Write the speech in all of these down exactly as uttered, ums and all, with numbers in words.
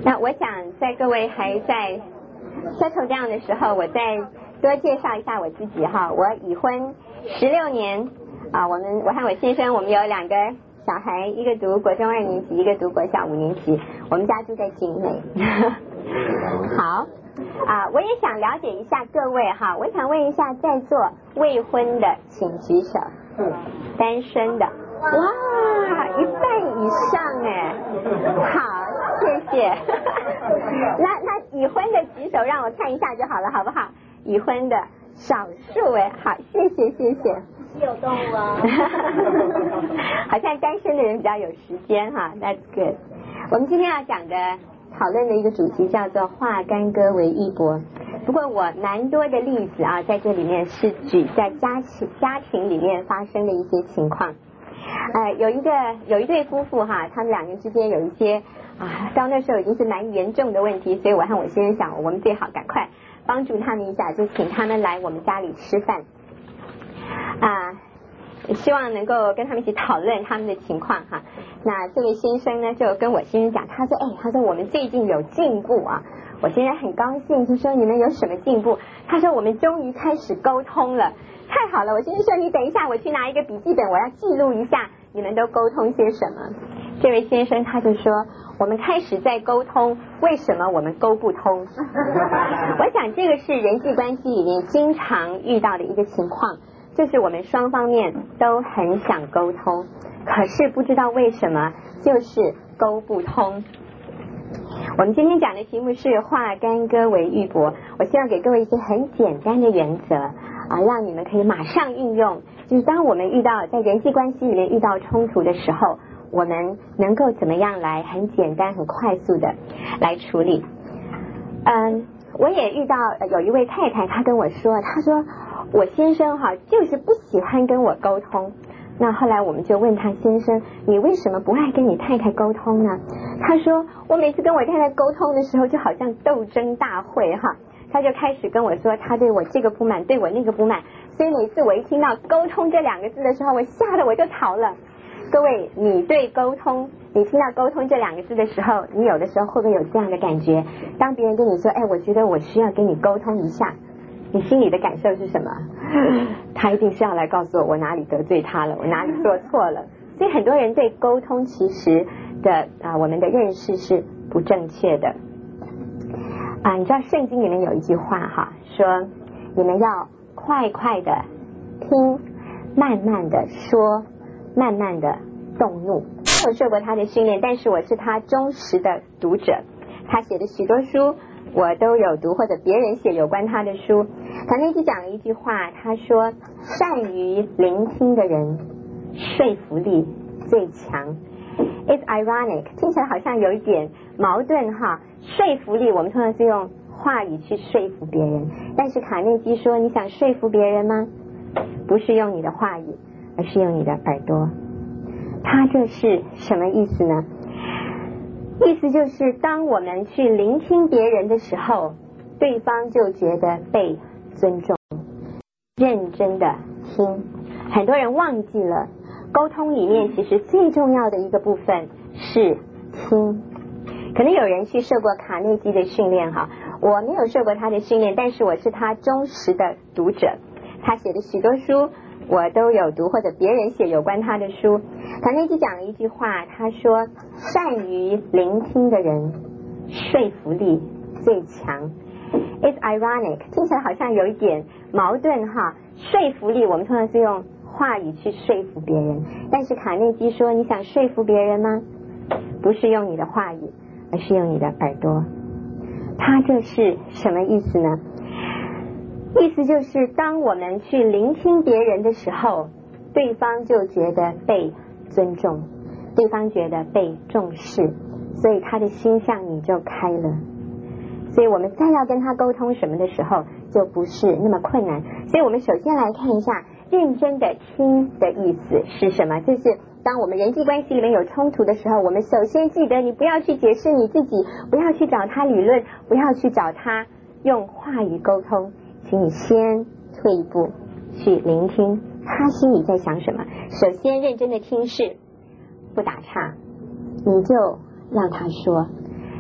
那我想在各位还在 settle down 的时候，我再多介绍一下我自己哈。我已婚十六年啊，我们我和我先生我们有两个小孩，一个读国中二年级，一个读国小五年级。我们家住在景美。好啊，我也想了解一下各位哈，我想问一下在座未婚的请举手，嗯，单身的，哇，一半以上哎，好，谢谢。那那已婚的举手让我看一下就好了，好不好？已婚的少数哎，好，谢谢谢谢。 稀有动物啊。 好像单身的人比较有时间哈 ，That's good。我们今天要讲的讨论的一个主题叫做化干戈为玉帛。不过我蛮多的例子啊，在这里面是举在家庭家庭里面发生的一些情况。呃，有一个有一对夫妇哈，他们两个之间有一些啊，到那时候已经是蛮严重的问题，所以我和我先生想，我们最好赶快帮助他们一下，就请他们来我们家里吃饭啊。希望能够跟他们一起讨论他们的情况哈。那这位先生呢，就跟我先生讲，他说，哎，他说我们最近有进步啊。我先生很高兴，就说你们有什么进步？他说我们终于开始沟通了，太好了。我先生说你等一下，我去拿一个笔记本，我要记录一下你们都沟通些什么。这位先生他就说，我们开始在沟通，为什么我们沟不通？我想这个是人际关系里面经常遇到的一个情况。就是我们双方面都很想沟通，可是不知道为什么就是沟不通。我们今天讲的题目是化干戈为玉帛，我希望给各位一些很简单的原则啊，让你们可以马上运用。就是当我们遇到在人际关系里面遇到冲突的时候，我们能够怎么样来很简单很快速的来处理。嗯，我也遇到有一位太太，她跟我说，她说我先生哈就是不喜欢跟我沟通。那后来我们就问他先生，你为什么不爱跟你太太沟通呢？他说我每次跟我太太沟通的时候就好像斗争大会哈，他就开始跟我说他对我这个不满，对我那个不满，所以每次我一听到沟通这两个字的时候，我吓得我就逃了。各位，你对沟通，你听到沟通这两个字的时候，你有的时候会不会有这样的感觉？当别人跟你说，哎，我觉得我需要跟你沟通一下，你心里的感受是什么？他一定是要来告诉我我哪里得罪他了，我哪里做错了。所以很多人对沟通其实的啊，我们的认识是不正确的啊。你知道圣经里面有一句话哈，说你们要快快的听，慢慢的说，慢慢的动怒。我有受过他的训练，但是我是他忠实的读者，他写的许多书我都有读，或者别人写有关他的书。卡内基讲了一句话，他说善于聆听的人说服力最强。 It's ironic， 听起来好像有一点矛盾哈。说服力我们通常是用话语去说服别人，但是卡内基说，你想说服别人吗？不是用你的话语，而是用你的耳朵。他这是什么意思呢？意思就是当我们去聆听别人的时候，对方就觉得被尊重，认真的听。很多人忘记了沟通里面其实最重要的一个部分是听。可能有人去受过卡内基的训练哈，我没有受过他的训练，但是我是他忠实的读者，他写的许多书我都有读，或者别人写有关他的书。卡内基讲了一句话，他说善于聆听的人说服力最强。 It's ironic， 听起来好像有一点矛盾哈。说服力我们通常是用话语去说服别人，但是卡内基说，你想说服别人吗？不是用你的话语，而是用你的耳朵。他这是什么意思呢？意思就是当我们去聆听别人的时候，对方就觉得被尊重，对方觉得被重视，所以他的心向你就开了。所以我们再要跟他沟通什么的时候就不是那么困难。所以我们首先来看一下认真的听的意思是什么。就是当我们人际关系里面有冲突的时候，我们首先记得你不要去解释你自己，不要去找他理论，不要去找他用话语沟通，请你先退一步去聆听他心里在想什么。首先认真的听是不打岔，你就让他说，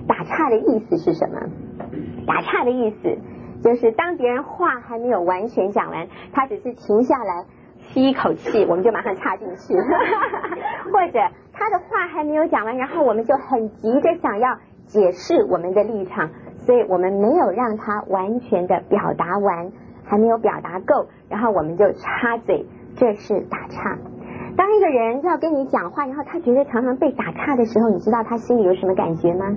打岔的意思是什么？打岔的意思就是当别人话还没有完全讲完，他只是停下来吸一口气，我们就马上插进去或者他的话还没有讲完，然后我们就很急着想要解释我们的立场，所以我们没有让他完全的表达完，还没有表达够，然后我们就插嘴，这是打岔。当一个人要跟你讲话，然后他觉得常常被打岔的时候，你知道他心里有什么感觉吗？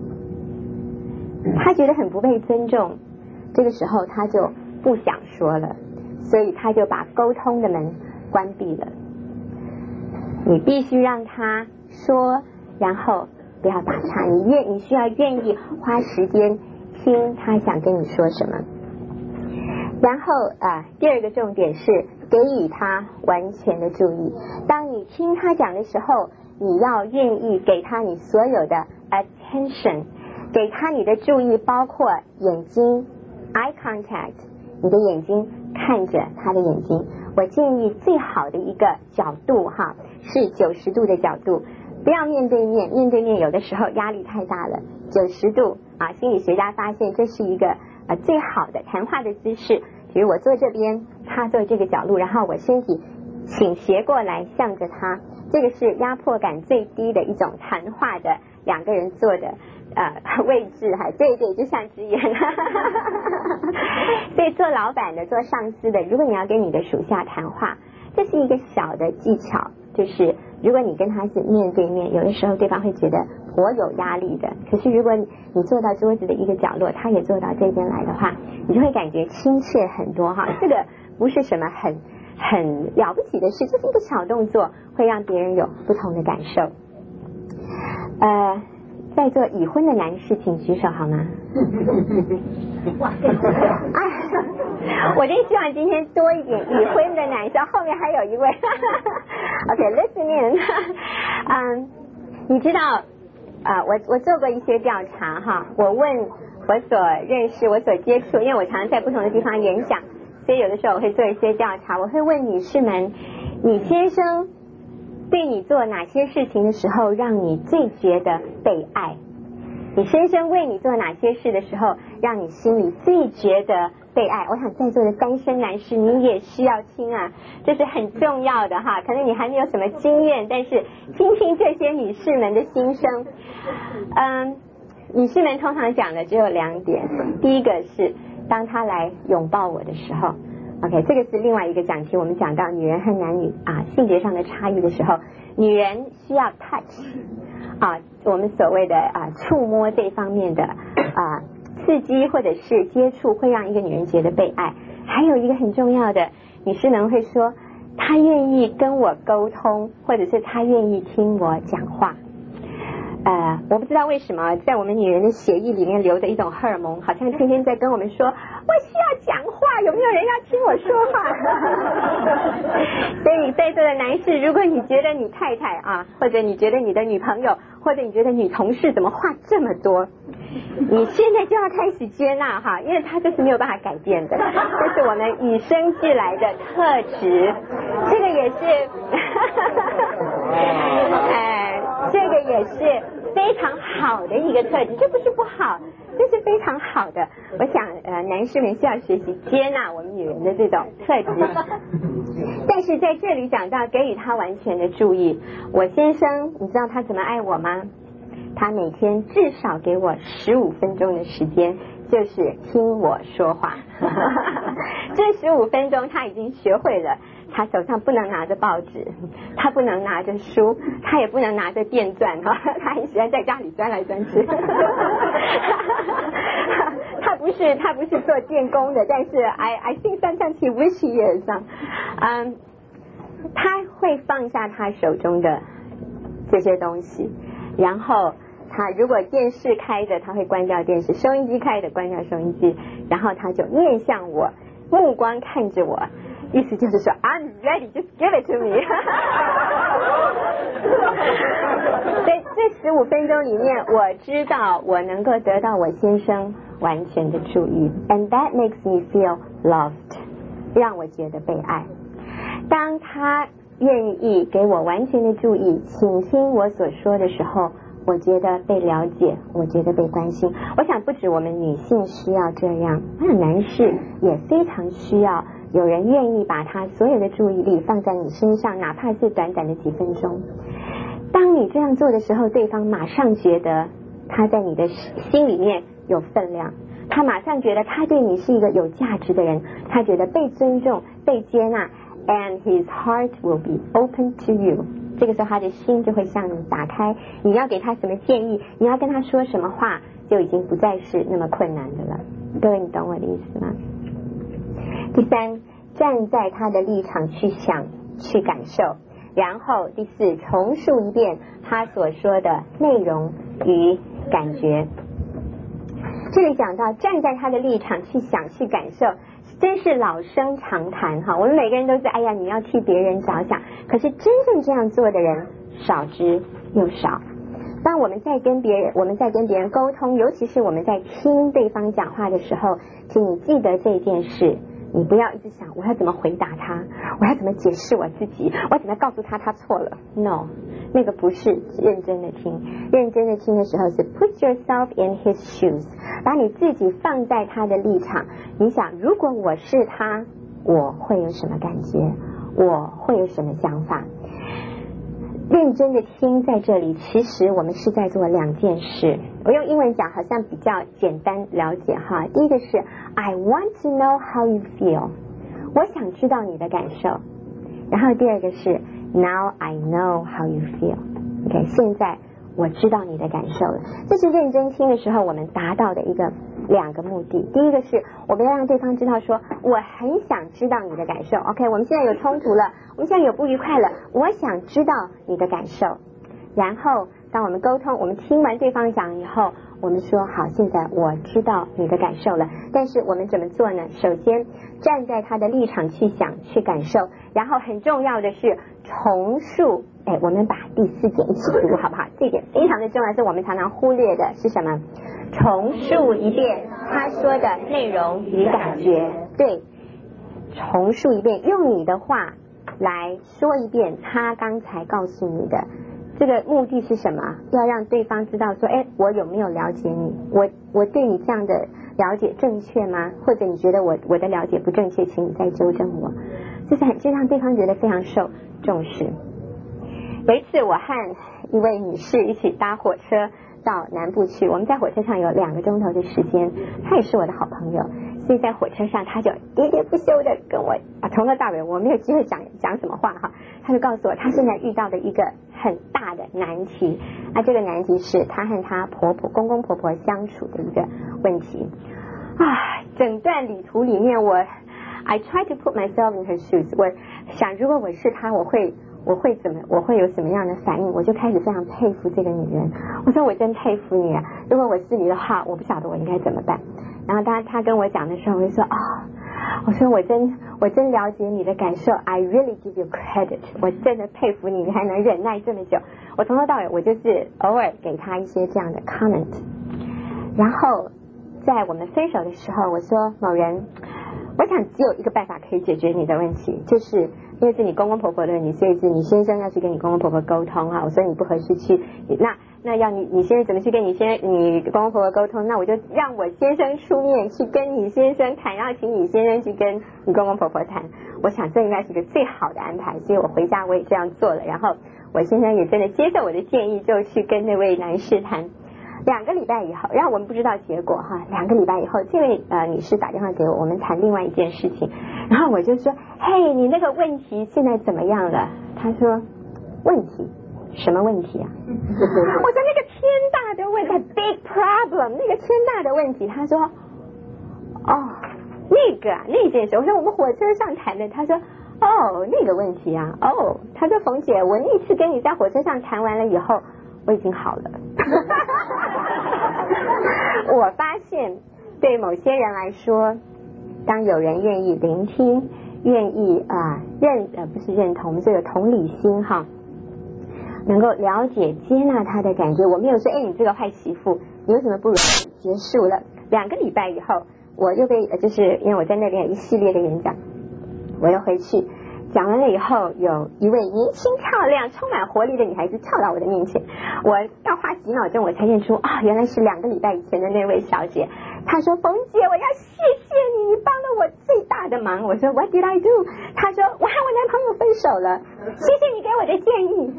他觉得很不被尊重，这个时候他就不想说了，所以他就把沟通的门关闭了。你必须让他说，然后不要打岔，你愿你需要愿意花时间听他想跟你说什么。然后啊、呃，第二个重点是给予他完全的注意。当你听他讲的时候，你要愿意给他你所有的 attention， 给他你的注意，包括眼睛 eye contact， 你的眼睛看着他的眼睛。我建议最好的一个角度哈是九十度的角度，不要面对面，面对面有的时候压力太大了。九十度啊，心理学家发现这是一个呃最好的谈话的姿势。比如我坐这边，他坐这个角度，然后我身体倾斜过来向着他，这个是压迫感最低的一种谈话的两个人坐的呃位置哈，对对，就像直言所以做老板的，做上司的，如果你要跟你的属下谈话，这是一个小的技巧，就是如果你跟他是面对面，有的时候对方会觉得颇有压力的，可是如果你坐到桌子的一个角落，他也坐到这边来的话，你就会感觉亲切很多哈。这个不是什么很很了不起的事，这是一个小动作，会让别人有不同的感受。呃在座已婚的男士请举手好吗？我真希望今天多一点已婚的男生，后面还有一位OK listen in 嗯，你知道啊、呃，我我做过一些调查哈，我问我所认识我所接触，因为我常常在不同的地方演讲，所以有的时候我会做一些调查，我会问女士们，你先生对你做哪些事情的时候让你最觉得被爱？你先生为你做哪些事的时候让你心里最觉得被爱？我想在座的单身男士你也需要听啊，这是很重要的哈。可能你还没有什么经验，但是听听这些女士们的心声。嗯，女士们通常讲的只有两点，第一个是当他来拥抱我的时候。OK， 这个是另外一个讲题，我们讲到女人和男女啊性别上的差异的时候，女人需要 touch 啊，我们所谓的啊触摸这方面的啊刺激或者是接触，会让一个女人觉得被爱。还有一个很重要的，女士们会说她愿意跟我沟通，或者是她愿意听我讲话。呃，我不知道为什么在我们女人的血液里面流着一种荷尔蒙，好像天天在跟我们说我需要讲话，有没有人要听我说话所以在座的男士，如果你觉得你太太啊，或者你觉得你的女朋友，或者你觉得女同事怎么话这么多，你现在就要开始接纳哈，因为它这是没有办法改变的，这是我们与生俱来的特质，这个也是哎，这个也是非常好的一个特质，这不是不好，这是非常好的。我想呃，男士们需要学习接纳我们女人的这种特质。但是在这里讲到给予他完全的注意，我先生你知道他怎么爱我吗？他每天至少给我十五分钟的时间，就是听我说话这十五分钟他已经学会了，他手上不能拿着报纸，他不能拿着书，他也不能拿着电钻哈，他很喜欢在家里钻来钻去他不是他不是做电工的，但是 I I think sometimes he wish he is 嗯，他会放下他手中的这些东西，然后他如果电视开着他会关掉电视，收音机开着关掉收音机，然后他就面向我，目光看着我，意思就是说 I'm ready, just give it to me 在这十五分钟里面，我知道我能够得到我先生完全的注意， and that makes me feel loved， 让我觉得被爱。当他愿意给我完全的注意，倾听我所说的时候， 我觉得被了解，我觉得被关心。我想不止我们女性需要这样，那男士也非常需要有人愿意把他所有的注意力放在你身上，哪怕是短短的几分钟。当你这样做的时候，对方马上觉得他在你的心里面有分量，他马上觉得他对你是一个有价值的人，他觉得被尊重、被接纳 and his heart will be open to you。 这个时候他的心就会向你打开，你要给他什么建议，你要跟他说什么话，就已经不再是那么困难的了。各位，你懂我的意思吗？第三，站在他的立场去想、去感受。然后第四，重述一遍他所说的内容与感觉。这里讲到站在他的立场去想、去感受，真是老生常谈哈。我们每个人都是哎呀，你要替别人着想，可是真正这样做的人少之又少。当我们在跟别人我们在跟别人沟通，尤其是我们在听对方讲话的时候，请你记得这件事。你不要一直想我要怎么回答他，我要怎么解释我自己，我要怎么告诉他他错了。 No， 那个不是认真的听。认真的听的时候是 put yourself in his shoes， 把你自己放在他的立场。你想，如果我是他，我会有什么感觉，我会有什么想法。认真的听在这里，其实我们是在做两件事。我用英文讲好像比较简单了解哈。第一个是 I want to know how you feel， 我想知道你的感受。然后第二个是 Now I know how you feel， OK， 现在我知道你的感受了。这是认真听的时候我们达到的一个两个目的。第一个是我们要让对方知道说我很想知道你的感受。 OK， 我们现在有冲突了，我们现在有不愉快了，我想知道你的感受。然后当我们沟通，我们听完对方讲以后，我们说好，现在我知道你的感受了。但是我们怎么做呢？首先站在他的立场去想、去感受，然后很重要的是重述。哎，我们把第四点一起读好不好？这一点非常的重要，是我们常常忽略的是什么？重述一遍他说的内容与感觉。对，重述一遍，用你的话来说一遍他刚才告诉你的。这个目的是什么？要让对方知道说，哎，我有没有了解你？我我对你这样的了解正确吗？或者你觉得我我的了解不正确，请你再纠正我。这是很就让对方觉得非常受重视。有一次我和一位女士一起搭火车到南部去，我们在火车上有两个钟头的时间，她也是我的好朋友，所以在火车上她就喋喋不休的跟我啊，从头到尾我没有机会讲讲什么话哈，她就告诉我她现在遇到的一个很大的难题啊，这个难题是她和她婆婆公公婆婆相处的一个问题啊。整段旅途里面我 I try to put myself in her shoes， 我想如果我是她，我会我会怎么我会有什么样的反应。我就开始非常佩服这个女人，我说我真佩服你啊，如果我是你的话，我不晓得我应该怎么办。然后当她跟我讲的时候，我就说啊、哦，我说我真我真了解你的感受 I really give you credit， 我真的佩服你，你还能忍耐这么久。我从头到尾我就是偶尔给她一些这样的 comment。 然后在我们分手的时候，我说某人，我想只有一个办法可以解决你的问题，就是因为是你公公婆婆的问题，所以是你先生要去跟你公公婆婆沟通啊。我说你不合适去，那那要你你先生怎么去跟你先你公公婆婆沟通？那我就让我先生出面去跟你先生谈，然后请你先生去跟你公公婆婆谈。我想这应该是个最好的安排，所以我回家我也这样做了。然后我先生也真的接受我的建议，就去跟那位男士谈。两个礼拜以后，然后我们不知道结果哈。两个礼拜以后，这位呃女士打电话给我，我们谈另外一件事情。然后我就说，嘿，你那个问题现在怎么样了？她说，问题？什么问题啊？我说那个天大的问题 ，big problem， 那个天大的问题。她说，哦，那个啊，那件事。我说我们火车上谈的。她说，哦，那个问题啊，哦。她说冯姐，我那次跟你在火车上谈完了以后，我已经好了。我发现对某些人来说，当有人愿意聆听，愿意啊、呃、认呃不是认同，我们这个同理心哈，能够了解接纳他的感觉。我没有说哎你这个坏媳妇你有什么不如结束了。两个礼拜以后，我又被就是因为我在那边有一系列的演讲，我又回去讲完了以后，有一位年轻漂亮充满活力的女孩子跳到我的面前，我要花几秒钟我才认出啊、哦，原来是两个礼拜以前的那位小姐。她说：冯姐，我要谢谢你，你帮了我最大的忙。我说 What did I do？ 她说我和我男朋友分手了，谢谢你给我的建议。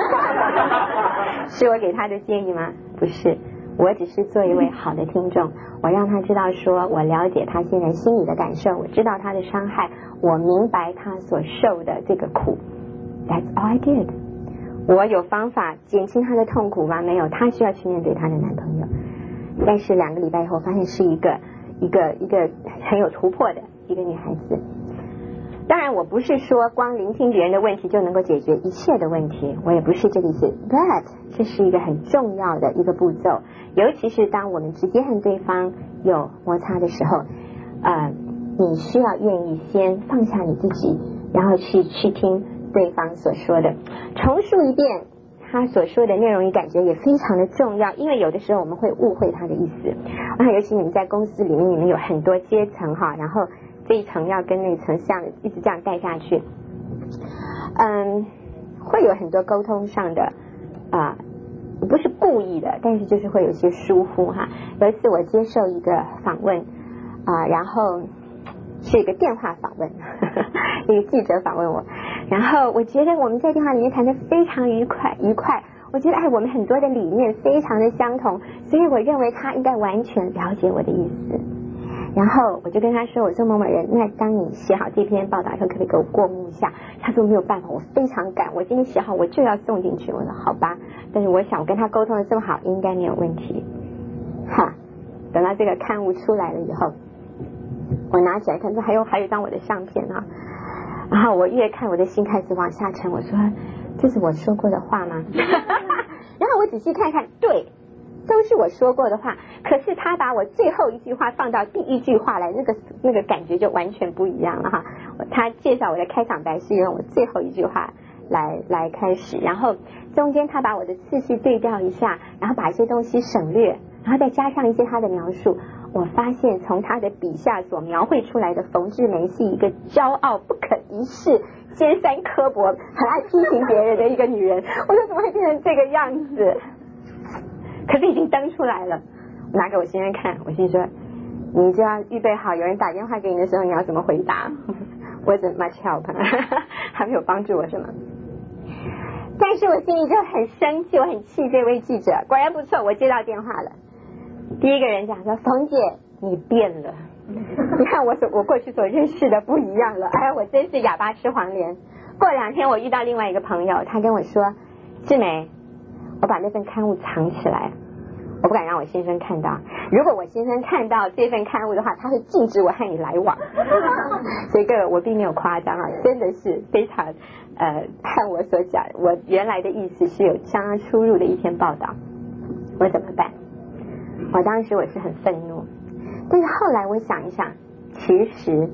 是我给她的建议吗？不是，我只是做一位好的听众，我让她知道说我了解她现在心里的感受，我知道她的伤害，我明白她所受的这个苦。 That's all I did。 我有方法减轻她的痛苦吗？没有，她需要去面对她的男朋友。但是两个礼拜以后发现是一个一个一个很有突破的一个女孩子。当然我不是说光聆听别人的问题就能够解决一切的问题，我也不是这个意思， But 这是一个很重要的一个步骤，尤其是当我们直接和对方有摩擦的时候，呃，你需要愿意先放下你自己，然后去去听对方所说的，重述一遍他所说的内容与感觉也非常的重要，因为有的时候我们会误会他的意思啊，尤其你们在公司里面，你们有很多阶层哈，然后这一层要跟那一层像一直这样带下去，嗯，会有很多沟通上的啊、呃，不是故意的，但是就是会有些疏忽哈。有一次我接受一个访问啊、呃，然后是一个电话访问，呵呵，一个记者访问我。然后我觉得我们在电话里面谈得非常愉快愉快，我觉得哎，我们很多的理念非常的相同，所以我认为他应该完全了解我的意思。然后我就跟他说，我说某某人，那当你写好这篇报道以后，可不可以给我过目一下？他说没有办法，我非常赶，我今天写好我就要送进去。我说好吧，但是我想我跟他沟通的这么好，应该没有问题。哈，等到这个刊物出来了以后，我拿起来看，这还有还有一张我的相片啊。然后我越看我的心开始往下沉，我说这是我说过的话吗？然后我仔细看看，对，都是我说过的话，可是他把我最后一句话放到第一句话来，那个那个感觉就完全不一样了哈。他介绍我的开场白是用我最后一句话来来开始，然后中间他把我的次序对调一下，然后把一些东西省略，然后再加上一些他的描述。我发现从他的笔下所描绘出来的冯志梅是一个骄傲不可一世、尖酸刻薄、很爱批评别人的一个女人。我说怎么会变成这个样子？可是已经登出来了，我拿给我先生看，我心说你就要预备好，有人打电话给你的时候你要怎么回答。Wasn't much help， 还没有帮助我什么。但是我心里就很生气，我很气这位记者。果然不错，我接到电话了。第一个人讲说，冯姐你变了，你看我所我过去所认识的不一样了，哎，我真是哑巴吃黄连。过两天我遇到另外一个朋友，他跟我说，志梅，我把那份刊物藏起来，我不敢让我先生看到，如果我先生看到这份刊物的话，他会禁止我和你来往。所以各位我并没有夸张啊，真的是非常呃和我所讲我原来的意思是有相当出入的一篇报道。我怎么办？我当时我是很愤怒，但是后来我想一想，其实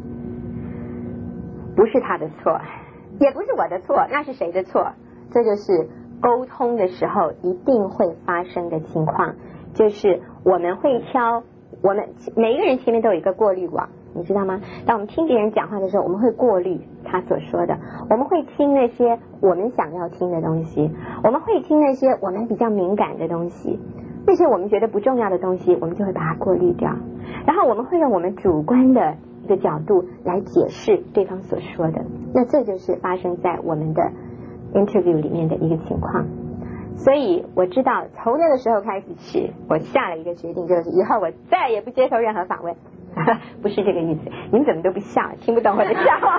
不是他的错，也不是我的错，那是谁的错？这就是沟通的时候一定会发生的情况，就是我们会挑，我们每一个人前面都有一个过滤网，你知道吗？当我们听别人讲话的时候，我们会过滤他所说的，我们会听那些我们想要听的东西，我们会听那些我们比较敏感的东西，那些我们觉得不重要的东西，我们就会把它过滤掉，然后我们会用我们主观的一个角度来解释对方所说的，那这就是发生在我们的 interview 里面的一个情况。所以我知道从那个时候开始起，我下了一个决定，就是以后我再也不接受任何访问。不是这个意思，你们怎么都不笑，听不懂我的笑话。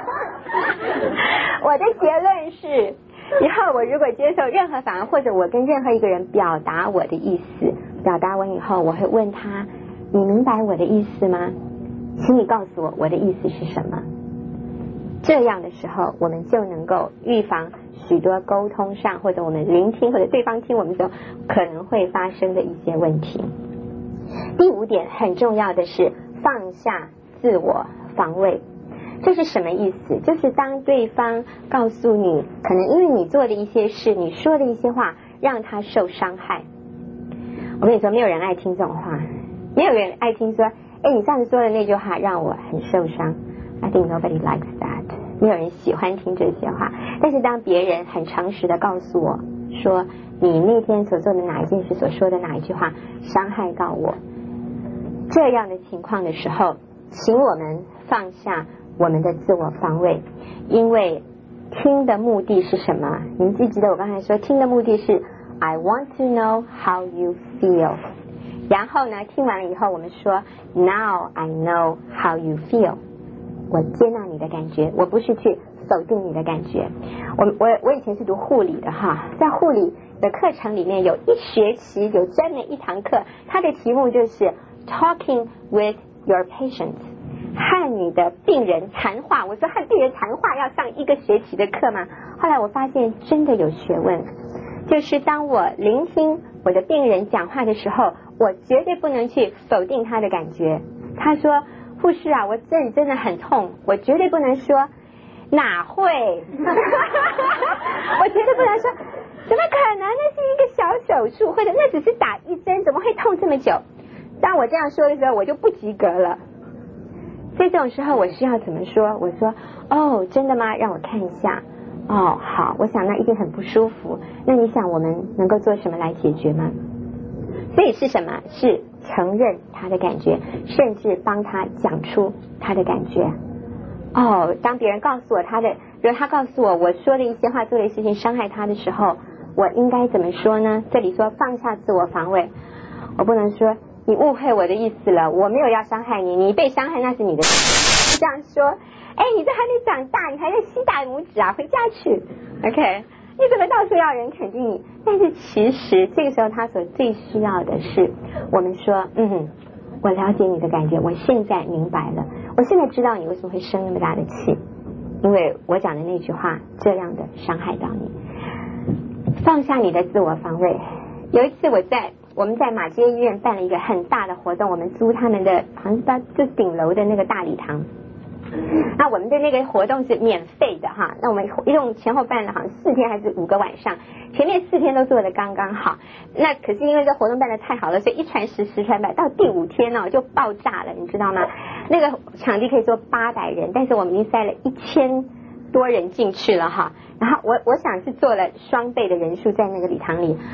我的结论是，以后我如果接受任何访问，或者我跟任何一个人表达我的意思，表达完以后我会问他，你明白我的意思吗？请你告诉我我的意思是什么。这样的时候我们就能够预防许多沟通上，或者我们聆听或者对方听我们时候可能会发生的一些问题。第五点很重要的是放下自我防卫。这是什么意思？就是当对方告诉你，可能因为你做的一些事，你说的一些话让他受伤害。我跟你说，没有人爱听这种话，没有人爱听说，哎，你上次说的那句话让我很受伤。I think nobody likes that。 没有人喜欢听这些话。但是当别人很诚实的告诉我说你那天所做的哪一件事，所说的哪一句话伤害到我，这样的情况的时候，请我们放下我们的自我防卫。因为听的目的是什么？你们记不记得我刚才说听的目的是 I want to know how you feel， 然后呢听完了以后我们说 Now I know how you feel， 我接纳你的感觉，我不是去否定你的感觉。我我我以前是读护理的哈，在护理的课程里面有一学期有专门一堂课，它的题目就是 Talking with your patient， 和你的病人谈话。我说和病人谈话要上一个学期的课吗？后来我发现真的有学问，就是当我聆听我的病人讲话的时候，我绝对不能去否定他的感觉。他说护士啊，我这里真的很痛，我绝对不能说哪会我绝对不能说怎么可能，那是一个小手术，或者那只是打一针，怎么会痛这么久。当我这样说的时候我就不及格了。在这种时候我需要怎么说？我说哦真的吗？让我看一下。哦好，我想那一定很不舒服，那你想我们能够做什么来解决吗？所以是什么？是承认他的感觉，甚至帮他讲出他的感觉。哦，当别人告诉我他的，如果他告诉我我说的一些话做的事情伤害他的时候，我应该怎么说呢？这里说放下自我防卫，我不能说你误会我的意思了，我没有要伤害你，你被伤害那是你的事。这样说，哎，你这还没长大，你还在吸大拇指啊，回家去 OK， 你怎么到处要人肯定你？但是其实这个时候他所最需要的是我们说嗯，我了解你的感觉，我现在明白了，我现在知道你为什么会生那么大的气，因为我讲的那句话这样的伤害到你。放下你的自我防卫。有一次我在我们在马街医院办了一个很大的活动，我们租他们的好像是到就顶楼的那个大礼堂，那我们的那个活动是免费的哈，那我们一共前后办了好像四天还是五个晚上，前面四天都做得刚刚好，那可是因为这活动办得太好了，所以一传十十传百，到第五天呢、哦、就爆炸了，你知道吗？那个场地可以坐八百人，但是我们已经塞了一千多人进去了哈，然后我我想是做了双倍的人数在那个礼堂里。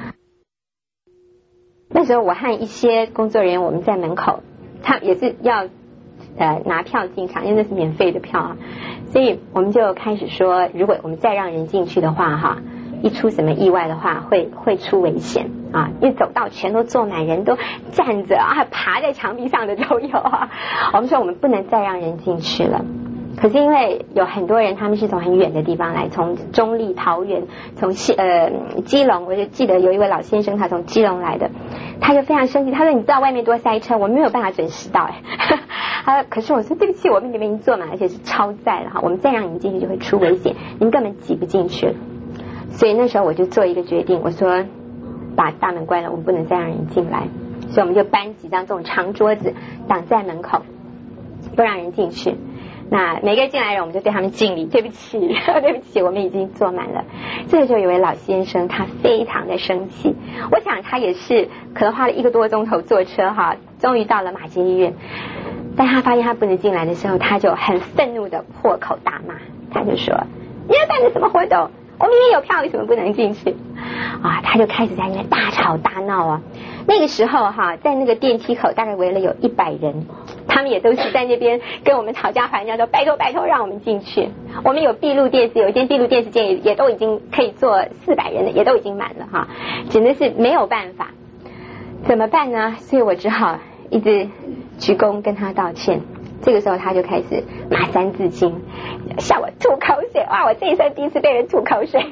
那时候我和一些工作人员我们在门口，他也是要呃拿票进场，因为那是免费的票啊，所以我们就开始说，如果我们再让人进去的话哈，一出什么意外的话会会出危险啊，因为走道全都坐满人，都站着啊，爬在墙壁上的都有啊。我们说我们不能再让人进去了。可是因为有很多人他们是从很远的地方来，从中立桃园，从西呃基隆，我就记得有一位老先生他从基隆来的，他就非常生气，他说你知道外面多塞车，我们没有办法准时到哎。他说可是我说对不起，我们里面已经坐满，而且是超载了哈，我们再让你们进去就会出危险，你们根本挤不进去了。所以那时候我就做一个决定，我说把大门关了，我们不能再让人进来，所以我们就搬几张这种长桌子挡在门口，不让人进去。那每个进来人我们就对他们敬礼，对不起对不起，我们已经坐满了。这个时候有位老先生他非常的生气，我想他也是可能花了一个多钟头坐车哈，终于到了马街医院，但他发现他不能进来的时候，他就很愤怒的破口大骂，他就说你要办的什么活动，我明明有票为什么不能进去啊？他就开始在那边大吵大闹啊。那个时候哈，在那个电梯口大概围了有一百人，他们也都是在那边跟我们讨价还价，说拜托拜托让我们进去。我们有闭路电视，有一间闭路电视间也也都已经可以坐四百人的，也都已经满了哈，真的是没有办法，怎么办呢？所以我只好一直鞠躬跟他道歉。这个时候他就开始骂三字经，笑我吐口水，哇，我这一生第一次被人吐口水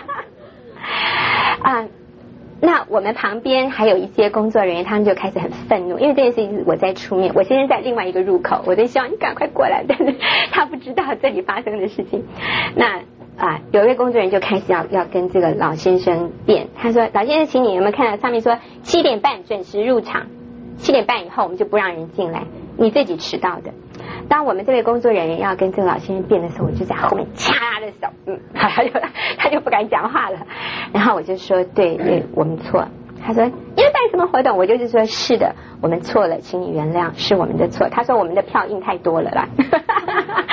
啊。那我们旁边还有一些工作人员，他们就开始很愤怒，因为这件事情我在出面，我先生在另外一个入口，我就希望你赶快过来，但是他不知道这里发生的事情。那啊，有一位工作人员就开始要要跟这个老先生辩，他说老先生，请你有没有看到上面说七点半准时入场，七点半以后我们就不让人进来，你自己迟到的。当我们这位工作人员要跟这个老先生辩的时候，我就在后面掐他的手，嗯，他就他就不敢讲话了。然后我就说，对对，我们错。他说，你要办什么活动？我就是说，是的，我们错了，请你原谅，是我们的错。他说我们的票印太多了啦。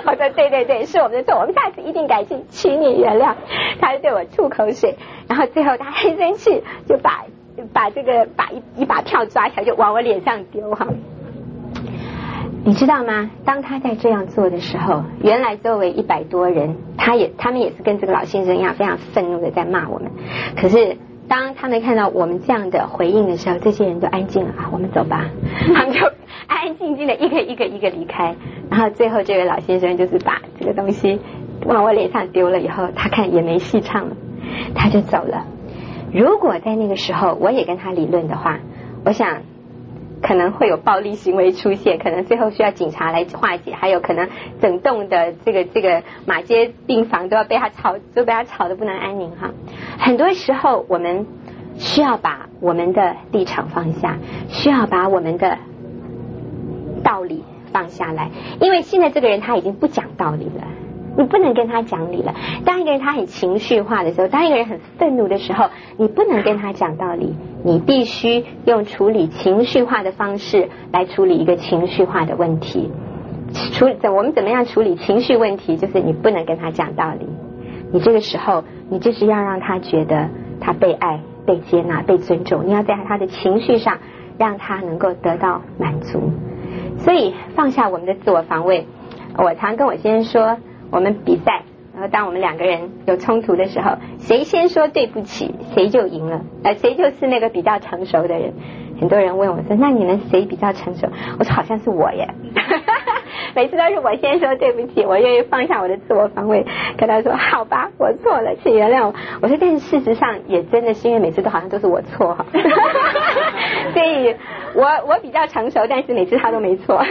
我说对对对，是我们的错，我们下次一定改进，请你原谅。他就对我吐口水，然后最后他很生气，就把把这个把一一把票抓起来就往我脸上丢哈。你知道吗？当他在这样做的时候，原来周围一百多人，他也他们也是跟这个老先生一样非常愤怒的在骂我们。可是当他们看到我们这样的回应的时候，这些人都安静了啊，我们走吧。他们就安安静静的一个一个一个离开。然后最后这位老先生就是把这个东西往我脸上丢了以后，他看也没戏唱了，他就走了。如果在那个时候我也跟他理论的话，我想可能会有暴力行为出现，可能最后需要警察来化解，还有可能整栋的这个这个马街病房都要被他吵，都被他吵得不能安宁哈。很多时候我们需要把我们的立场放下，需要把我们的道理放下来，因为现在这个人他已经不讲道理了，你不能跟他讲理了。当一个人他很情绪化的时候，当一个人很愤怒的时候，你不能跟他讲道理，你必须用处理情绪化的方式来处理一个情绪化的问题。处我们怎么样处理情绪问题，就是你不能跟他讲道理，你这个时候你就是要让他觉得他被爱、被接纳、被尊重，你要在他的情绪上让他能够得到满足。所以放下我们的自我防卫。我常跟我先生说，我们比赛，然后当我们两个人有冲突的时候，谁先说对不起谁就赢了，呃，谁就是那个比较成熟的人。很多人问我说，那你们谁比较成熟？我说好像是我耶每次都是我先说对不起，我愿意放下我的自我防卫，跟他说好吧，我错了，请原谅我。我说但是事实上也真的是因为每次都好像都是我错哈所以我我比较成熟，但是每次他都没错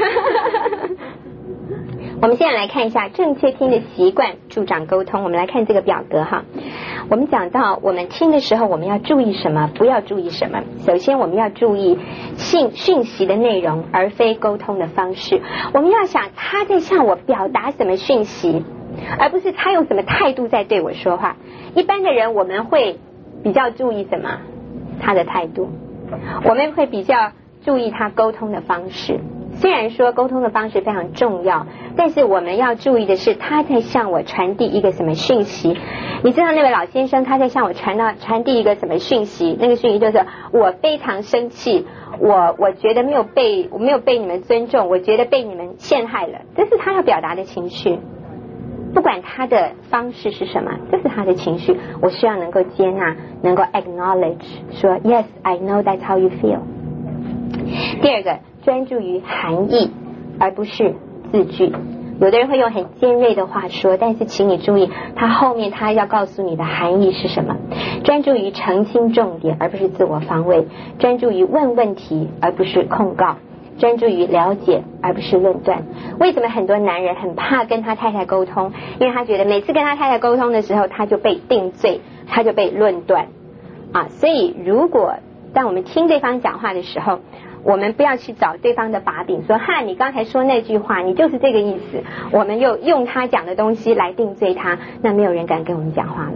我们现在来看一下正确听的习惯助长沟通。我们来看这个表格哈。我们讲到我们听的时候我们要注意什么，不要注意什么。首先我们要注意信讯息的内容，而非沟通的方式。我们要想他在向我表达什么讯息，而不是他用什么态度在对我说话。一般的人我们会比较注意什么？他的态度。我们会比较注意他沟通的方式。虽然说沟通的方式非常重要，但是我们要注意的是他在向我传递一个什么讯息。你知道那位老先生他在向我传到传递一个什么讯息？那个讯息就是我非常生气，我我觉得没有被我没有被你们尊重，我觉得被你们陷害了，这是他要表达的情绪。不管他的方式是什么，这是他的情绪，我需要能够接纳，能够 acknowledge 说 yes I know that's how you feel。 第二个，专注于含义而不是字句。有的人会用很尖锐的话说，但是请你注意他后面他要告诉你的含义是什么。专注于澄清重点而不是自我防卫，专注于问问题而不是控告，专注于了解而不是论断。为什么很多男人很怕跟他太太沟通？因为他觉得每次跟他太太沟通的时候他就被定罪，他就被论断啊。所以如果当我们听对方讲话的时候，我们不要去找对方的把柄，说哈你刚才说那句话你就是这个意思，我们又用他讲的东西来定罪他，那没有人敢跟我们讲话了。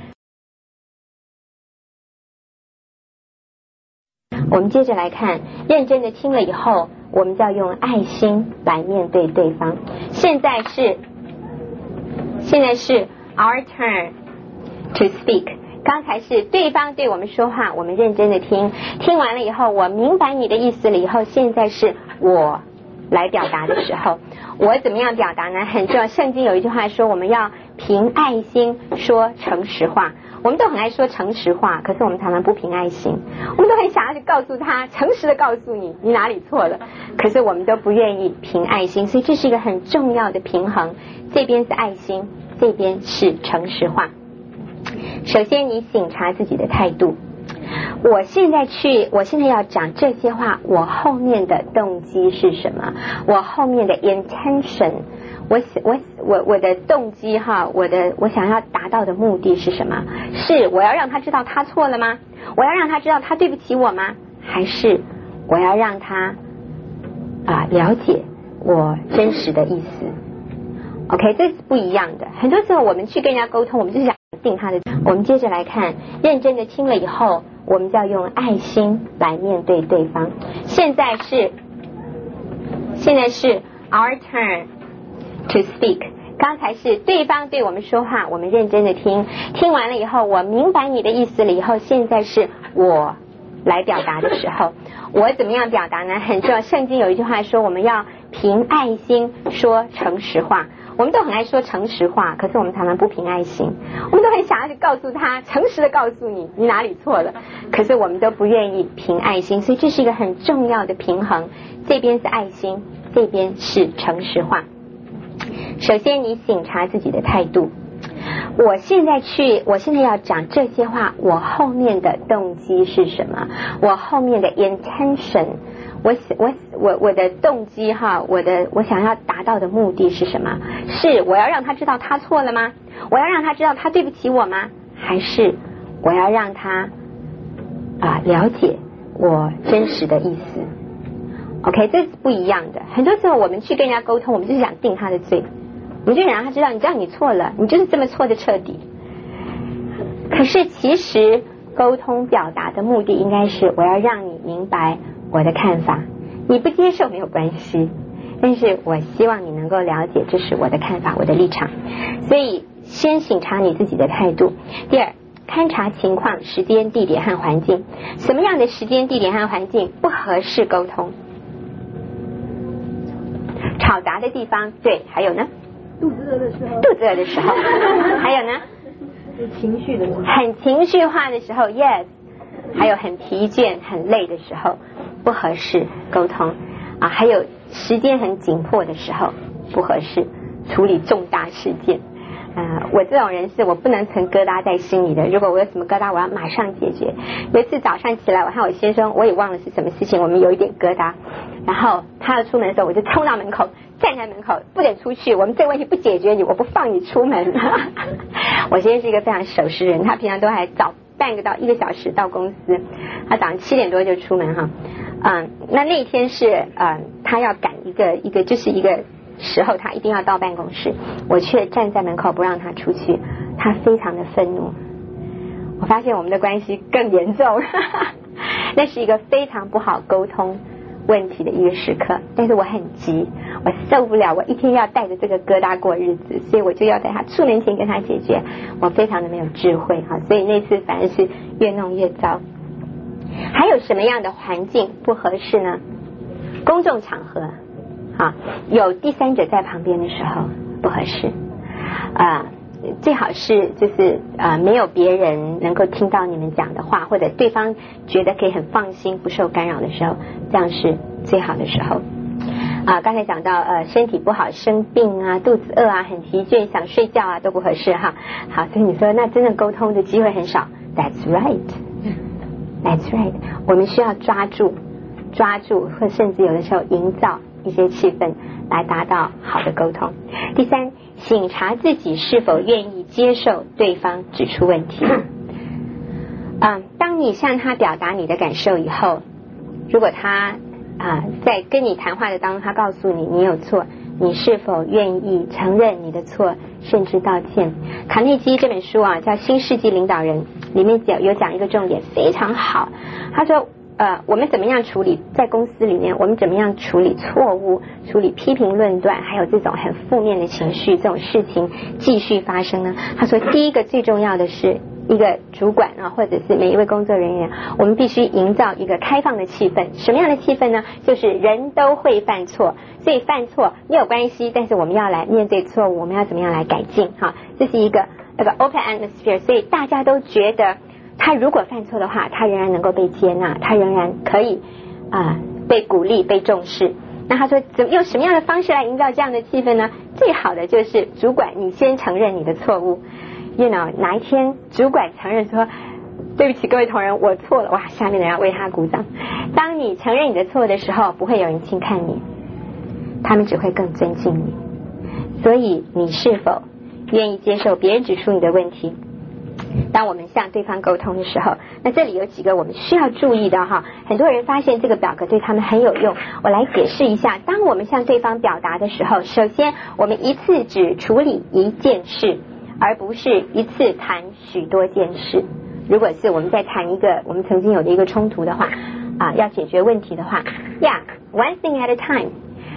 我们接着来看，认真的听了以后，我们就要用爱心来面对对方。现在是现在是 our turn to speak。刚才是对方对我们说话，我们认真的听，听完了以后我明白你的意思了以后，现在是我来表达的时候。我怎么样表达呢？很重要。圣经有一句话说，我们要凭爱心说诚实话。我们都很爱说诚实话，可是我们常常不凭爱心。我们都很想要去告诉他，诚实的告诉你你哪里错了，可是我们都不愿意凭爱心。所以这是一个很重要的平衡，这边是爱心，这边是诚实话。首先你省察自己的态度，我现在去我现在要讲这些话，我后面的动机是什么？我后面的 intention， 我我我我的动机哈，我的我想要达到的目的是什么？是我要让他知道他错了吗？我要让他知道他对不起我吗？还是我要让他啊了解我真实的意思？ OK， 这是不一样的。很多时候我们去跟人家沟通，我们就是想定他的。我们接着来看，认真的听了以后，我们就要用爱心来面对对方。现在是现在是 our turn to speak。刚才是对方对我们说话，我们认真的听，听完了以后，我明白你的意思了以后，现在是我来表达的时候。我怎么样表达呢？很重要。圣经有一句话说，我们要凭爱心说诚实话。我们都很爱说诚实话，可是我们常常不凭爱心。我们都很想要去告诉他，诚实的告诉你你哪里错了，可是我们都不愿意凭爱心。所以这是一个很重要的平衡，这边是爱心，这边是诚实话。首先你省察自己的态度，我现在去我现在要讲这些话，我后面的动机是什么？我后面的 intention， 我我我我的动机哈，我的我想要达到的目的是什么？是我要让他知道他错了吗？我要让他知道他对不起我吗？还是我要让他啊了解我真实的意思？ OK， 这是不一样的。很多时候我们去跟人家沟通，我们就是想定他的罪，我们就想让他知道，你知道你错了，你就是这么错的彻底。可是其实沟通表达的目的应该是，我要让你明白我的看法，你不接受没有关系，但是我希望你能够了解这是我的看法，我的立场。所以先省察你自己的态度。第二，勘察情况、时间、地点和环境。什么样的时间、地点和环境不合适沟通？吵杂的地方，对，还有呢？ 肚子饿的时候， 肚子饿的时候，还有呢？ 有情绪的时候， 很情绪化的时候 ，yes， 还有很疲倦、很累的时候，不合适沟通啊。还有时间很紧迫的时候，不合适处理重大事件。呃，我这种人是我不能存疙瘩在心里的，如果我有什么疙瘩，我要马上解决。有一次早上起来，我和我先生，我也忘了是什么事情，我们有一点疙瘩，然后他要出门的时候，我就冲到门口，站在门口不准出去，我们这个问题不解决你，我不放你出门。我先生是一个非常守时人，他平常都还早半个到一个小时到公司，他早上七点多就出门哈。嗯，那那天是呃他要赶一个一个就是一个时候，他一定要到办公室，我却站在门口不让他出去，他非常的愤怒。我发现我们的关系更严重，那是一个非常不好沟通问题的一个时刻。但是我很急，我受不了，我一天要带着这个疙瘩过日子，所以我就要在他出门前跟他解决。我非常的没有智慧哈，所以那次反而是越弄越糟。还有什么样的环境不合适呢？公众场合啊，有第三者在旁边的时候不合适啊，最好是就是啊没有别人能够听到你们讲的话，或者对方觉得可以很放心不受干扰的时候，这样是最好的时候啊。刚才讲到呃身体不好、生病啊、肚子饿啊、很疲倦、想睡觉啊都不合适哈。好，所以你说那真正沟通的机会很少。That's right, That's right。我们需要抓住、抓住，或甚至有的时候营造一些气氛来达到好的沟通。第三，省察自己是否愿意接受对方指出问题。嗯，当你向他表达你的感受以后，如果他啊在跟你谈话的当中，他告诉你你有错，你是否愿意承认你的错，甚至道歉？卡内基这本书啊叫《新世纪领导人》，里面讲有讲一个重点非常好，他说呃，我们怎么样处理在公司里面，我们怎么样处理错误，处理批评论断，还有这种很负面的情绪，这种事情继续发生呢？他说第一个最重要的是一个主管啊，或者是每一位工作人员，我们必须营造一个开放的气氛。什么样的气氛呢？就是人都会犯错，所以犯错没有关系，但是我们要来面对错误，我们要怎么样来改进哈？这是一个那个 open atmosphere， 所以大家都觉得他如果犯错的话，他仍然能够被接纳，他仍然可以啊、呃、被鼓励、被重视。那他说怎么用什么样的方式来营造这样的气氛呢？最好的就是主管你先承认你的错误。You know， 哪一天主管承认说对不起各位同仁我错了，哇，下面的人要为他鼓掌。当你承认你的错的时候，不会有人轻看你，他们只会更尊敬你。所以你是否愿意接受别人指出你的问题？当我们向对方沟通的时候，那这里有几个我们需要注意的哈。很多人发现这个表格对他们很有用，我来解释一下。当我们向对方表达的时候，首先我们一次只处理一件事，而不是一次谈许多件事。如果是我们在谈一个我们曾经有的一个冲突的话啊，要解决问题的话 Yeah, one thing at a time，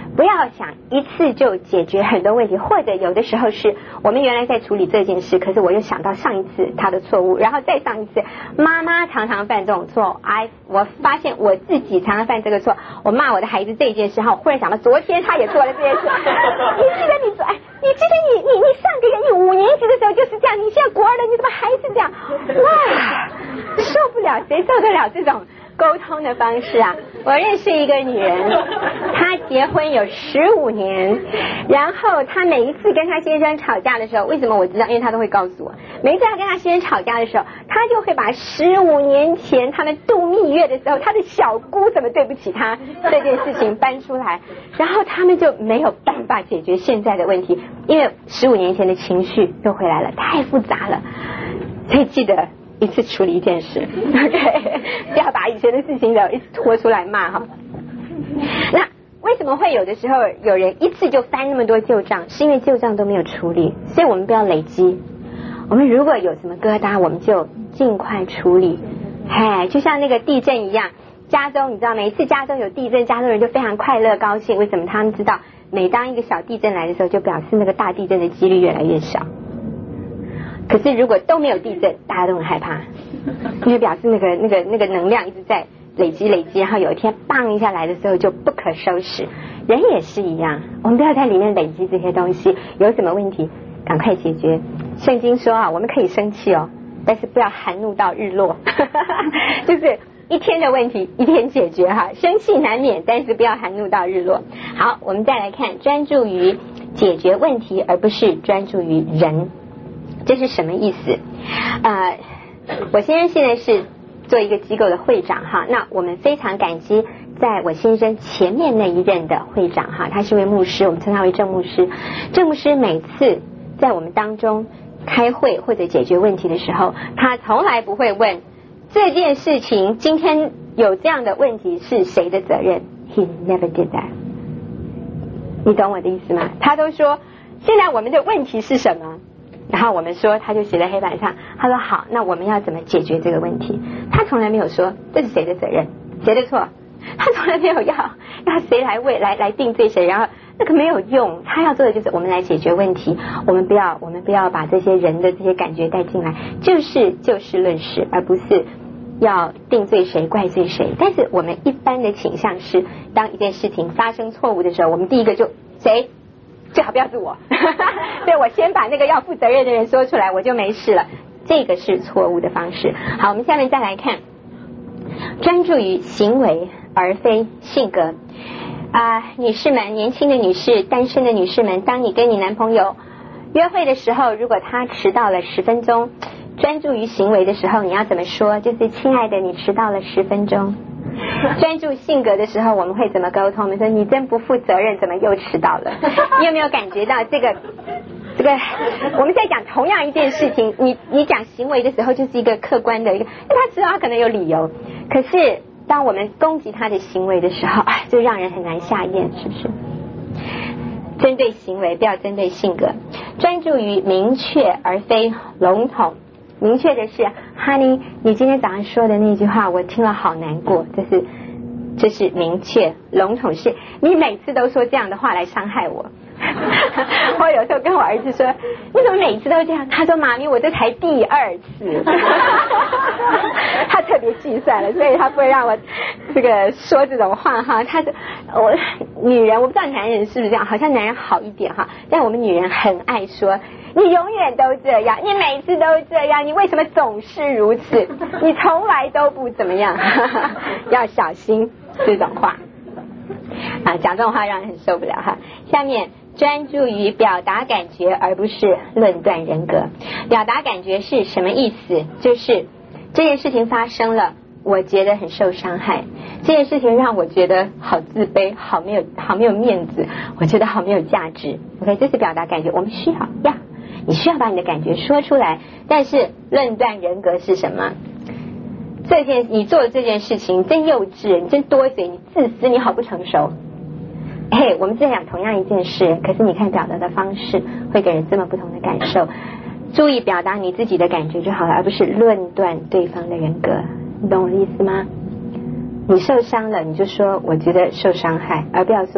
不要想一次就解决很多问题，或者有的时候是我们原来在处理这件事，可是我又想到上一次他的错误，然后再上一次。妈妈常常犯这种错，哎，我发现我自己常常犯这个错。我骂我的孩子这件事，哈，我忽然想到昨天他也做了这件事。你记得你做，哎，你记得你你你上个月你五年级的时候就是这样，你现在国二了，你怎么还是这样？哇，受不了，谁受得了这种沟通的方式啊？我认识一个女人，她结婚有十五年，然后她每一次跟她先生吵架的时候，为什么我知道？因为她都会告诉我，每一次她跟她先生吵架的时候，她就会把十五年前他们度蜜月的时候，她的小姑怎么对不起她这件事情搬出来，然后他们就没有办法解决现在的问题，因为十五年前的情绪又回来了，太复杂了。所以记得一次处理一件事 ，OK， 不要把以前的事情都一直拖出来骂哈。那为什么会有的时候有人一次就翻那么多旧账？是因为旧账都没有处理，所以我们不要累积。我们如果有什么疙瘩，我们就尽快处理。哎，就像那个地震一样，加州你知道，每一次加州有地震，加州人就非常快乐高兴。为什么？他们知道，每当一个小地震来的时候，就表示那个大地震的几率越来越小。可是如果都没有地震，大家都很害怕，因为表示那个那个那个能量一直在累积累积，然后有一天棒一下来的时候就不可收拾。人也是一样，我们不要在里面累积这些东西，有什么问题赶快解决。圣经说啊，我们可以生气哦，但是不要含怒到日落就是一天的问题一天解决哈，生气难免，但是不要含怒到日落。好，我们再来看，专注于解决问题而不是专注于人，这是什么意思？呃，我先生现在是做一个机构的会长哈，那我们非常感激在我先生前面那一任的会长哈，他是一位牧师，我们称他为郑牧师。郑牧师每次在我们当中开会或者解决问题的时候，他从来不会问这件事情今天有这样的问题是谁的责任。 He never did that。 你懂我的意思吗？他都说现在我们的问题是什么，然后我们说，他就写在黑板上，他说好，那我们要怎么解决这个问题。他从来没有说这是谁的责任谁的错，他从来没有要要谁来为来来定罪谁，然后那个没有用。他要做的就是我们来解决问题，我们不要我们不要把这些人的这些感觉带进来，就是就事论事，而不是要定罪谁怪罪谁。但是我们一般的倾向是，当一件事情发生错误的时候，我们第一个就谁最好不要是我所以我先把那个要负责任的人说出来，我就没事了。这个是错误的方式。好，我们下面再来看，专注于行为而非性格。啊、呃，女士们，年轻的女士，单身的女士们，当你跟你男朋友约会的时候，如果他迟到了十分钟，专注于行为的时候，你要怎么说？就是亲爱的，你迟到了十分钟。专注性格的时候，我们会怎么沟通？我们说你真不负责任，怎么又迟到了？你有没有感觉到这个这个我们在讲同样一件事情，你你讲行为的时候就是一个客观的一个，因为他知道他可能有理由，可是当我们攻击他的行为的时候，就让人很难下咽，是不是？针对行为，不要针对性格。专注于明确而非笼统。明确的是 Honey 你今天早上说的那句话我听了好难过，这是这是明确。笼统是你每次都说这样的话来伤害我我有时候跟我儿子说你怎么每次都这样，他说妈咪我这才第二次他特别计算了，所以他不会让我这个说这种话哈。他是我女人，我不知道男人是不是这样，好像男人好一点哈，但我们女人很爱说你永远都这样，你每次都这样，你为什么总是如此，你从来都不怎么样要小心这种话啊，讲这种话让人很受不了哈。下面专注于表达感觉而不是论断人格。表达感觉是什么意思？就是这件事情发生了，我觉得很受伤害，这件事情让我觉得好自卑，好没有好没有面子，我觉得好没有价值。 OK， 这是表达感觉，我们需要呀，你需要把你的感觉说出来。但是论断人格是什么？这件你做的这件事情真幼稚，你真多嘴，你自私，你好不成熟。嘿，我们在讲同样一件事，可是你看表达的方式会给人这么不同的感受。注意表达你自己的感觉就好了，而不是论断对方的人格。你懂我的意思吗？你受伤了你就说我觉得受伤害，而不要说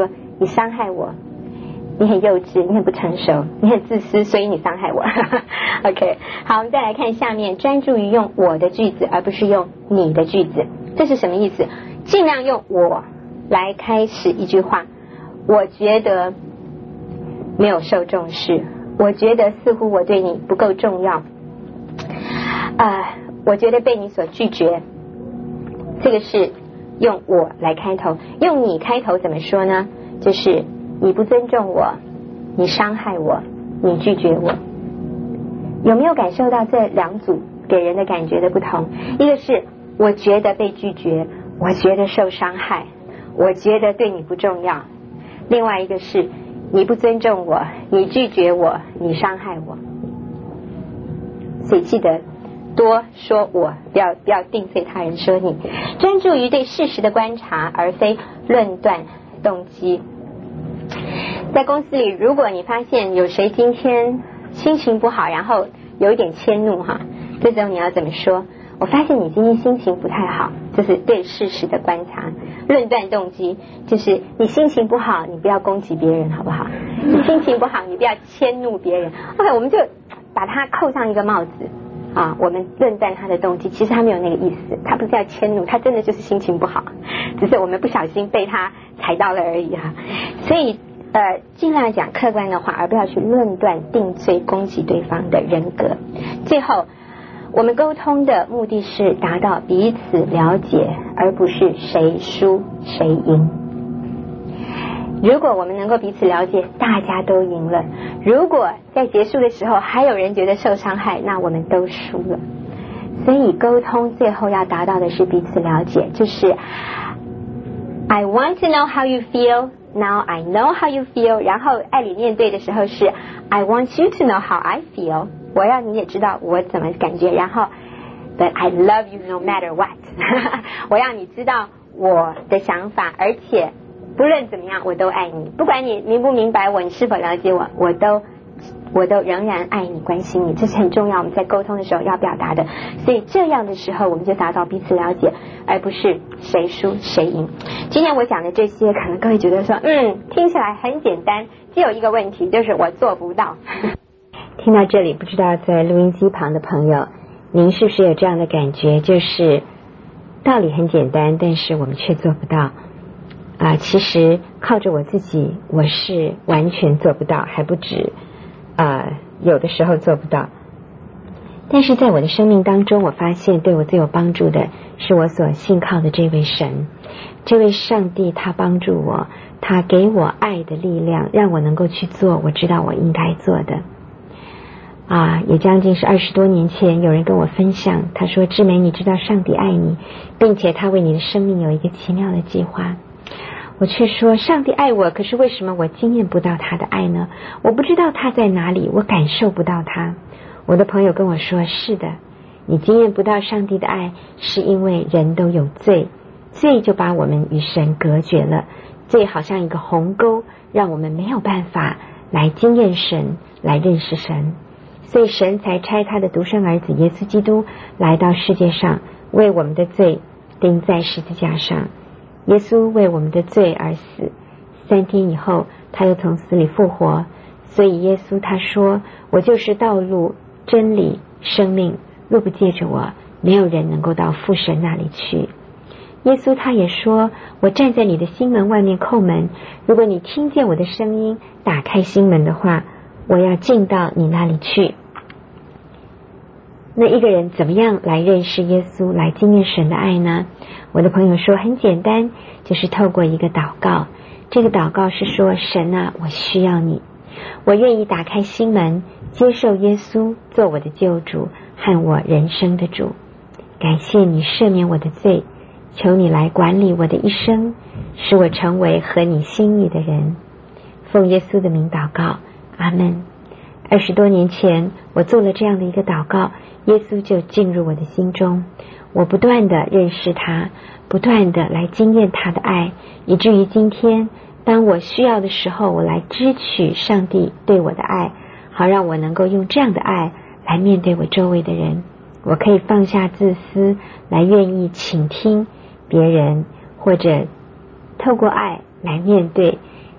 你伤害我，你很幼稚，你很不成熟，你很自私，所以你伤害我。OK， 好，我们再来看下面，专注于用我的句子而不是用你的句子，这是什么意思？尽量用我来开始一句话。我觉得没有受重视，我觉得似乎我对你不够重要，呃，我觉得被你所拒绝。这个是用我来开头。用你开头怎么说呢？就是你不尊重我，你伤害我，你拒绝我。有没有感受到这两组给人的感觉的不同？一个是我觉得被拒绝，我觉得受伤害，我觉得对你不重要。另外一个是你不尊重我，你拒绝我，你伤害我。所以记得多说我，不要不要定罪他人说你。专注于对事实的观察，而非论断动机。在公司里，如果你发现有谁今天心情不好，然后有一点迁怒哈，这时候你要怎么说？我发现你今天心情不太好，这是对事实的观察。论断动机就是你心情不好，你不要攻击别人好不好？你心情不好，你不要迁怒别人。OK， 我们就把它扣上一个帽子啊，我们论断他的动机，其实他没有那个意思，他不是要迁怒，他真的就是心情不好，只是我们不小心被他踩到了而已哈、啊。所以呃，尽量讲客观的话，而不要去论断、定罪、攻击对方的人格。最后，我们沟通的目的是达到彼此了解，而不是谁输谁赢。如果我们能够彼此了解，大家都赢了。如果在结束的时候还有人觉得受伤害，那我们都输了。所以沟通最后要达到的是彼此了解，就是 I want to know how you feel, now I know how you feel。 然后爱里面对的时候是 I want you to know how I feel， 我要你也知道我怎么感觉，然后 But I love you no matter what 我要你知道我的想法，而且不论怎么样我都爱你，不管你明不明白我，你是否了解我，我都我都仍然爱你，关心你，这是很重要，我们在沟通的时候要表达的。所以这样的时候我们就达到彼此了解，而不是谁输谁赢。今天我讲的这些，可能各位觉得说嗯，听起来很简单，只有一个问题，就是我做不到听到这里，不知道在录音机旁的朋友，您是不是有这样的感觉，就是道理很简单，但是我们却做不到啊，其实靠着我自己，我是完全做不到，还不止啊，有的时候做不到。但是在我的生命当中，我发现对我最有帮助的是我所信靠的这位神，这位上帝，他帮助我，他给我爱的力量，让我能够去做我知道我应该做的。啊，也将近是二十多年前，有人跟我分享，他说：志梅，你知道上帝爱你，并且他为你的生命有一个奇妙的计划。我却说，上帝爱我，可是为什么我经验不到他的爱呢？我不知道他在哪里，我感受不到他。我的朋友跟我说，是的，你经验不到上帝的爱，是因为人都有罪，罪就把我们与神隔绝了，罪好像一个鸿沟，让我们没有办法来经验神，来认识神。所以神才差他的独生儿子耶稣基督来到世界上，为我们的罪钉在十字架上。耶稣为我们的罪而死，三天以后他又从死里复活。所以耶稣他说，我就是道路真理生命，若不借着我，没有人能够到父神那里去。耶稣他也说，我站在你的心门外面叩门，如果你听见我的声音，打开心门的话，我要进到你那里去。那一个人怎么样来认识耶稣，来经验神的爱呢？我的朋友说很简单，就是透过一个祷告。这个祷告是说，神啊，我需要你，我愿意打开心门，接受耶稣做我的救主和我人生的主。感谢你赦免我的罪，求你来管理我的一生，使我成为合你心意的人。奉耶稣的名祷告，阿们。二十多年前我做了这样的一个祷告，耶稣就进入我的心中，我不断的认识他，不断的来经验他的爱，以至于今天当我需要的时候，我来支取上帝对我的爱，好让我能够用这样的爱来面对我周围的人。我可以放下自私，来愿意倾听别人，或者透过爱来面对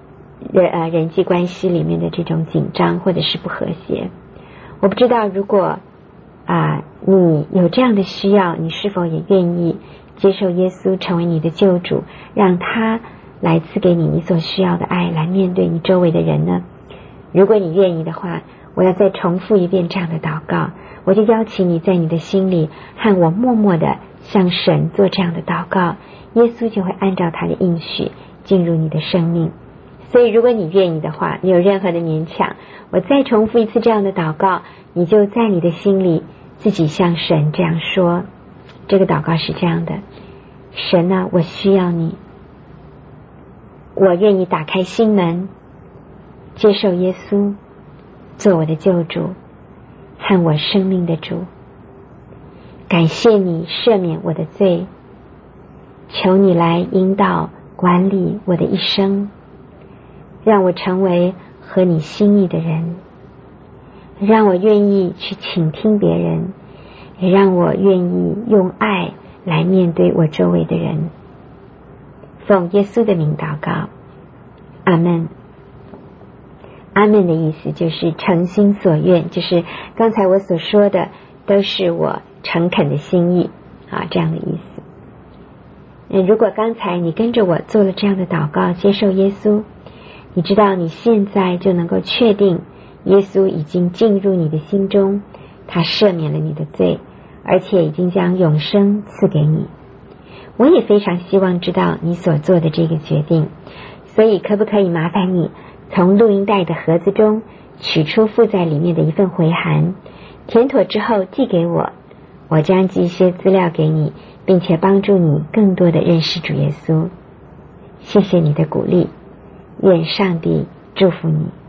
人呃人际关系里面的这种紧张或者是不和谐。我不知道如果啊、呃、你有这样的需要，你是否也愿意接受耶稣成为你的救主，让他来赐给你你所需要的爱，来面对你周围的人呢？如果你愿意的话，我要再重复一遍这样的祷告，我就邀请你在你的心里和我默默的向神做这样的祷告，耶稣就会按照他的应许进入你的生命。所以如果你愿意的话，你有任何的勉强，我再重复一次这样的祷告，你就在你的心里自己向神这样说。这个祷告是这样的：神啊，我需要你，我愿意打开心门，接受耶稣做我的救主和我生命的主。感谢你赦免我的罪，求你来引导管理我的一生，让我成为合你心意的人，让我愿意去倾听别人，也让我愿意用爱来面对我周围的人。奉耶稣的名祷告，阿们。阿们的意思就是诚心所愿，就是刚才我所说的都是我诚恳的心意啊，这样的意思。嗯，如果刚才你跟着我做了这样的祷告，接受耶稣，你知道你现在就能够确定耶稣已经进入你的心中，他赦免了你的罪，而且已经将永生赐给你。我也非常希望知道你所做的这个决定，所以可不可以麻烦你从录音带的盒子中取出附在里面的一份回函，填妥之后寄给我，我将寄一些资料给你，并且帮助你更多的认识主耶稣。谢谢你的鼓励，愿上帝祝福你。